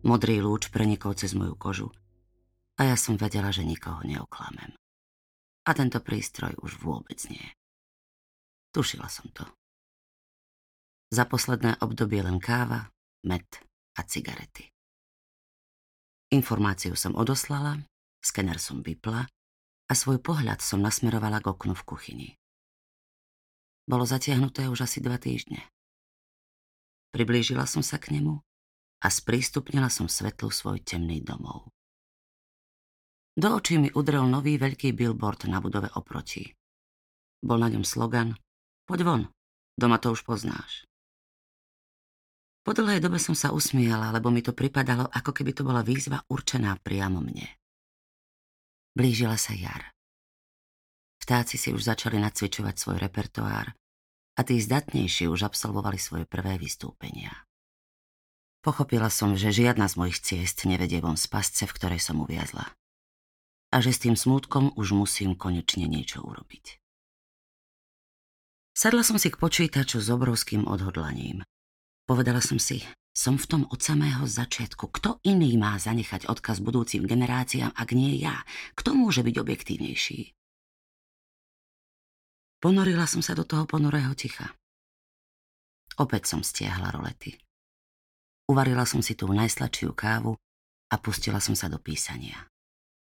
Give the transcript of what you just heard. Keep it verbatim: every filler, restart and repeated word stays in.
Modrý lúč prenikol cez moju kožu a ja som vedela, že nikoho neoklamem. A tento prístroj už vôbec nie. Tušila som to. Za posledné obdobie len káva, med a cigarety. Informáciu som odoslala, skener som vypla a svoj pohľad som nasmerovala k oknu v kuchyni. Bolo zatiahnuté už asi dva týždne. Priblížila som sa k nemu a sprístupnila som svetlu svoj temný domov. Do očí mi udrel nový veľký billboard na budove oproti. Bol na ňom slogan Poď von, doma to už poznáš. Po dlhej dobe som sa usmiala, lebo mi to pripadalo, ako keby to bola výzva určená priamo mne. Blížila sa jar. Vtáci si už začali nacvičovať svoj repertoár a tí zdatnejší už absolvovali svoje prvé vystúpenia. Pochopila som, že žiadna z mojich ciest nevedie von z pasce, v ktorej som uviazla. A že s tým smútkom už musím konečne niečo urobiť. Sadla som si k počítaču s obrovským odhodlaním. Povedala som si, som v tom od samého začiatku. Kto iný má zanechať odkaz budúcim generáciám, ak nie ja? Kto môže byť objektívnejší? Ponorila som sa do toho ponurého ticha. Opäť som stiahla rolety. Uvarila som si tú najsladšiu kávu a pustila som sa do písania.